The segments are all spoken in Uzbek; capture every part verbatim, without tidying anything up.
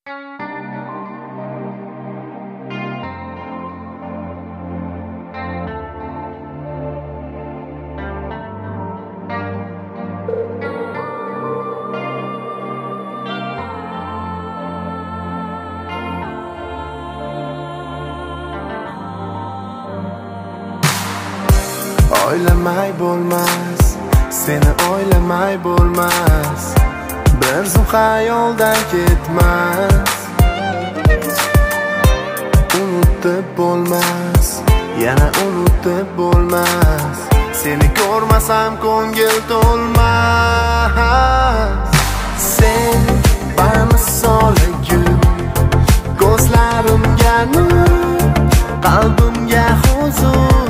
O'ylamay bo'lmas, seni o'ylamay bo'lmas, bir zum xayoldan ketmas. Unutib bo'lmas, yana unutib bo'lmas, seni ko'rmasam ko'ngil to'lmas. Sen bamisol gul, ko'zlarimga nur, qalbimga huzur.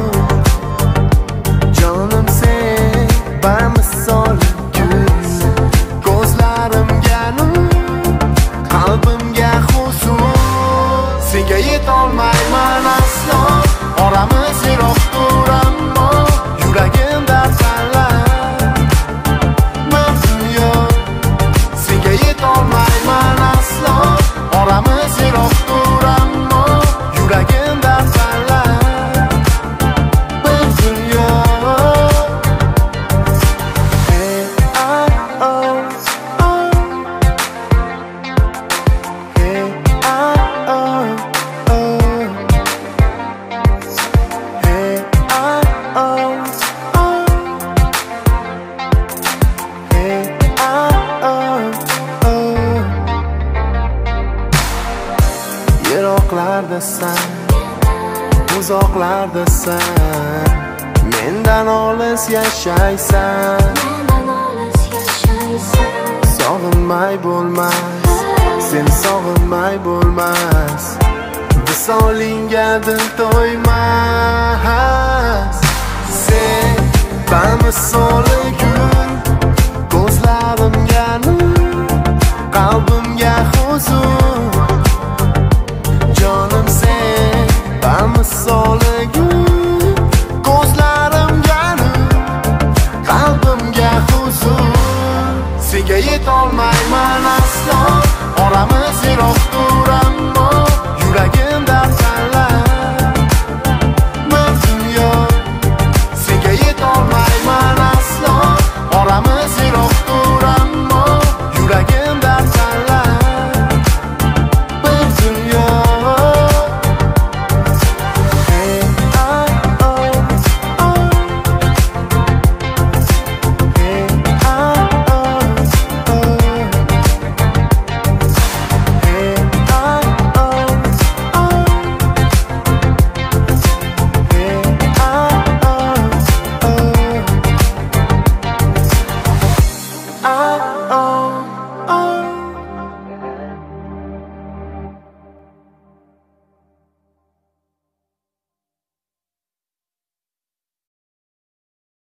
Jonim sen bamisol gul, ko'zlarimga nur, qalbimga huzur. Senga yetolmayman aslo, oramiz yiroqdir ammo yuragimda tanlar bir dunyo. Senga yetolmayman aslo, oramiz yiroqdir ammo yuragimda tanlar bir dunyo. Hey ah oh oh, hey ah oh oh, hey ah oh oh, hey ah oh oh. Yiroqlardasan, uzoqlardasan, mendan olis yashaysan. Sog'inmay bo'lmas, sen sog'inmay bo'lmas, visolingga dil to'ymas. Sen bamisol gul, ko'zlarimga nur, qalbimga huzur. Jonim sen bamisol gul, ko'zlarimga nur, qalbimga huzur. Senga yetolmayman